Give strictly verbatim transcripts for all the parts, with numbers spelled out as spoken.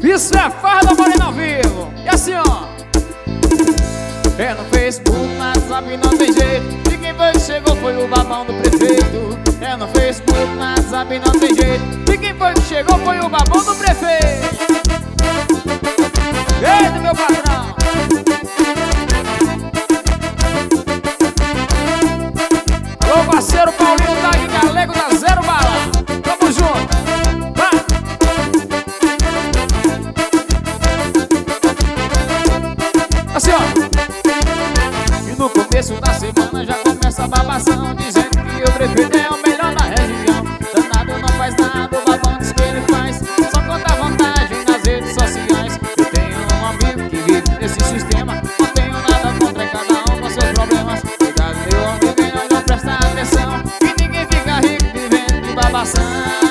Isso é farda, Morena ao vivo. E assim, ó. É no Facebook, no WhatsApp não tem jeito. E quem foi que chegou foi o babão do prefeito. É no Facebook, no WhatsApp não tem jeito. E quem foi que chegou foi o babão do prefeito. Eita, meu patrão. Alô, parceiro Paulinho Tag Galego da Zero Bala. Tamo junto. Vai. Assim, ó. E no começo da semana já começa a babação, dizendo que o prefeito é o melhor da região. Danado não faz nada, o babão diz que ele faz, só conta vantagem nas redes sociais. Eu tenho um amigo que vive nesse sistema, não tenho nada contra cada um com seus problemas. Cuidado, meu amigo, e não presta atenção, que ninguém fica rico vivendo de babação.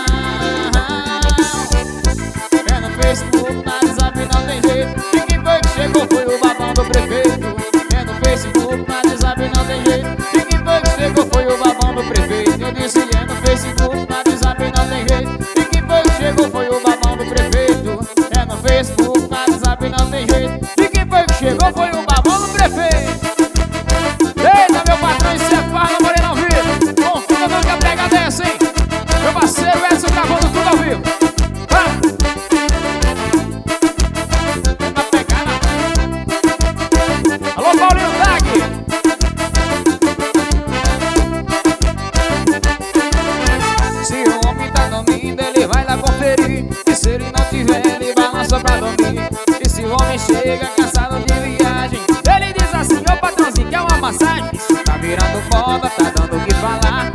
É no Facebook, no WhatsApp não tem jeito. E quem foi que chegou foi o babão do prefeito. É no Facebook, no WhatsApp não tem jeito. E quem foi que chegou foi o babão do prefeito. Eu disse, é no Facebook, no WhatsApp não tem jeito. E quem foi que chegou foi o babão do prefeito. É no Facebook, no WhatsApp não tem jeito. E quem foi que chegou foi o babão do prefeito. Eita, meu patrão, isso é farda, Morena ao vivo. Confunda não que a pega dessa, hein? Meu parceiro Edson gravando tudo ao vivo. Vai! Na pegada. Alô, Paulinho Tag. Se o homem tá dormindo, ele vai lá conferir. E se ele não tiver, ele balança pra dormir. E se o homem chega cansado de viagem, ele diz assim, ô patrãozinho, quer uma massagem? Isso tá virando moda, tá dando o que falar.